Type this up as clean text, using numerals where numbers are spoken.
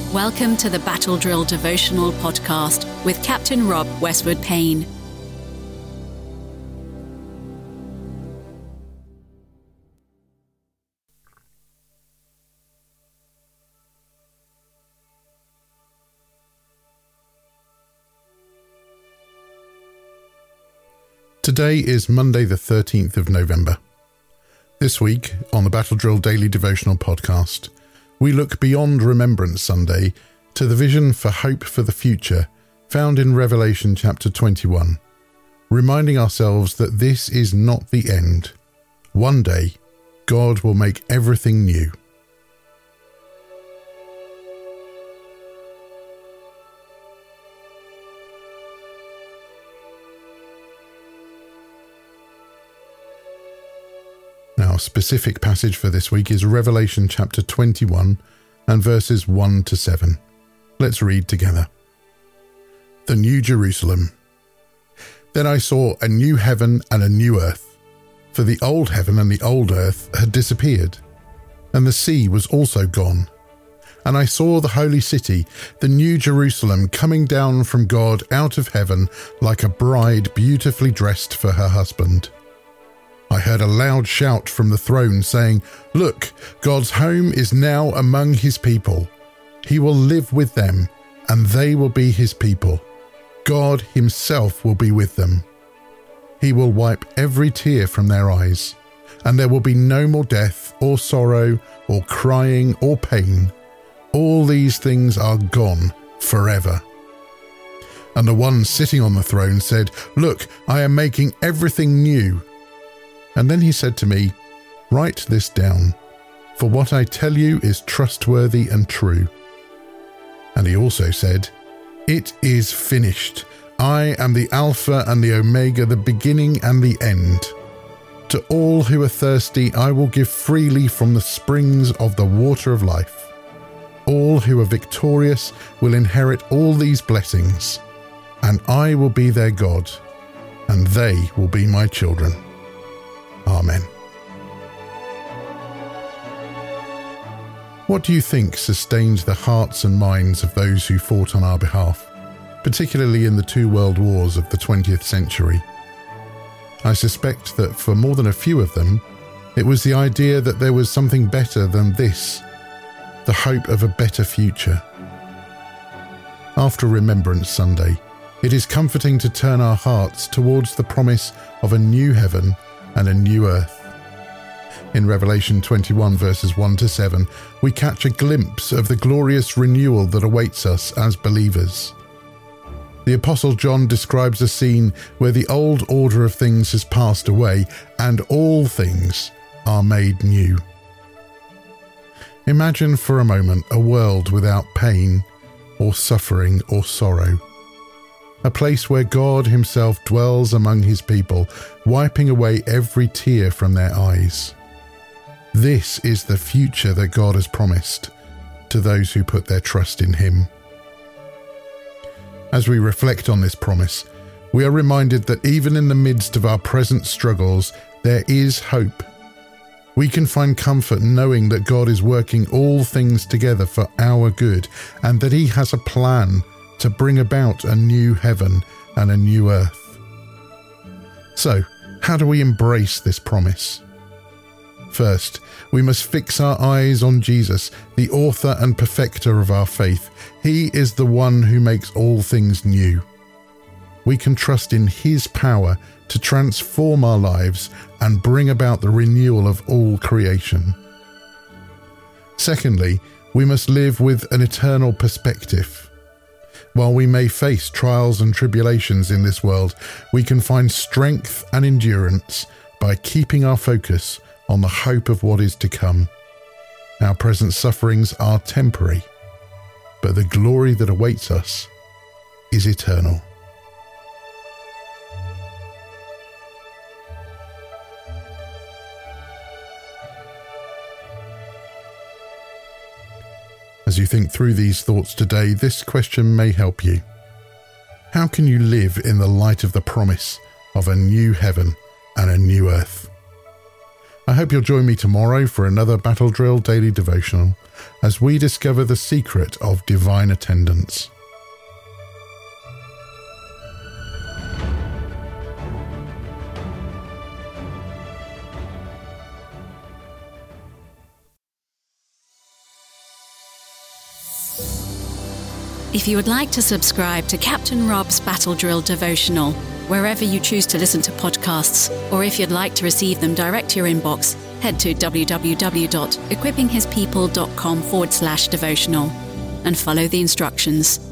Welcome to the Battle Drill Devotional Podcast with Captain Rob Westwood Payne. Today is Monday the 13th of November. This week, on the Battle Drill Daily Devotional Podcast, we look beyond Remembrance Sunday to the vision for hope for the future found in Revelation chapter 21, reminding ourselves that this is not the end. One day, God will make everything new. Our specific passage for this week is Revelation chapter 21 and verses 1 to 7. Let's read together. The New Jerusalem. Then I saw a new heaven and a new earth, for the old heaven and the old earth had disappeared, and the sea was also gone. And I saw the holy city, the New Jerusalem, coming down from God out of heaven like a bride beautifully dressed for her husband. I heard a loud shout from the throne saying, "Look, God's home is now among his people. He will live with them, and they will be his people. God himself will be with them. He will wipe every tear from their eyes, and there will be no more death or sorrow or crying or pain. All these things are gone forever." And the one sitting on the throne said, "Look, I am making everything new." And then he said to me, "Write this down, for what I tell you is trustworthy and true." And he also said, "It is finished. I am the Alpha and the Omega, the beginning and the end. To all who are thirsty, I will give freely from the springs of the water of life. All who are victorious will inherit all these blessings, and I will be their God, and they will be my children. Amen." What do you think sustained the hearts and minds of those who fought on our behalf, particularly in the two world wars of the 20th century? I suspect that for more than a few of them, it was the idea that there was something better than this, the hope of a better future. After Remembrance Sunday, it is comforting to turn our hearts towards the promise of a new heaven and a new earth. In Revelation 21 verses 1 to 7, we catch a glimpse of the glorious renewal that awaits us as believers. The Apostle John describes a scene where the old order of things has passed away and all things are made new. Imagine for a moment a world without pain or suffering or sorrow. A place where God himself dwells among his people, wiping away every tear from their eyes. This is the future that God has promised to those who put their trust in him. As we reflect on this promise, we are reminded that even in the midst of our present struggles, there is hope. We can find comfort knowing that God is working all things together for our good, and that he has a plan to bring about a new heaven and a new earth. So, how do we embrace this promise? First, we must fix our eyes on Jesus, the author and perfecter of our faith. He is the one who makes all things new. We can trust in his power to transform our lives and bring about the renewal of all creation. Secondly, we must live with an eternal perspective. While we may face trials and tribulations in this world, we can find strength and endurance by keeping our focus on the hope of what is to come. Our present sufferings are temporary, but the glory that awaits us is eternal. As you think through these thoughts today, this question may help you. How can you live in the light of the promise of a new heaven and a new earth? I hope you'll join me tomorrow for another Battle Drill Daily Devotional as we discover the secret of divine attendance. If you would like to subscribe to Captain Rob's Battle Drill Devotional, wherever you choose to listen to podcasts, or if you'd like to receive them direct to your inbox, head to www.equippinghispeople.com/devotional and follow the instructions.